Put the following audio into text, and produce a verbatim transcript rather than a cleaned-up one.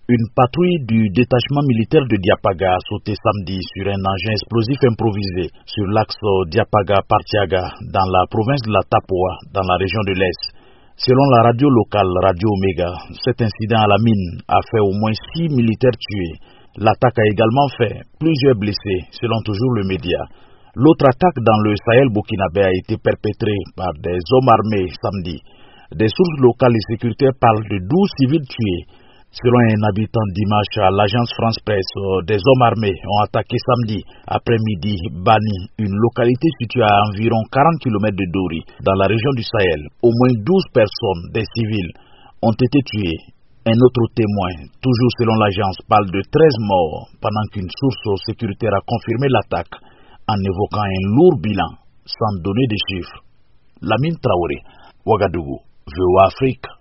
Une patrouille du détachement militaire de Diapaga a sauté samedi sur un engin explosif improvisé sur l'axe Diapaga-Partiaga dans la province de la Tapoa, dans la région de l'Est. Selon la radio locale Radio Omega, cet incident à la mine a fait au moins six militaires tués. L'attaque a également fait plusieurs blessés, selon toujours le média. L'autre attaque dans le Sahel burkinabé a été perpétrée par des hommes armés samedi. Des sources locales et sécuritaires parlent de douze civils tués. Selon un habitant d'Imache à l'agence France Presse, des hommes armés ont attaqué samedi après-midi Bani, une localité située à environ quarante kilomètres de Dori, dans la région du Sahel. Au moins douze personnes, des civils, ont été tuées. Un autre témoin, toujours selon l'agence, parle de treize morts, pendant qu'une source sécuritaire a confirmé l'attaque, en évoquant un lourd bilan, sans donner de chiffres. Lamine Traoré, Ouagadougou, V O A Afrique.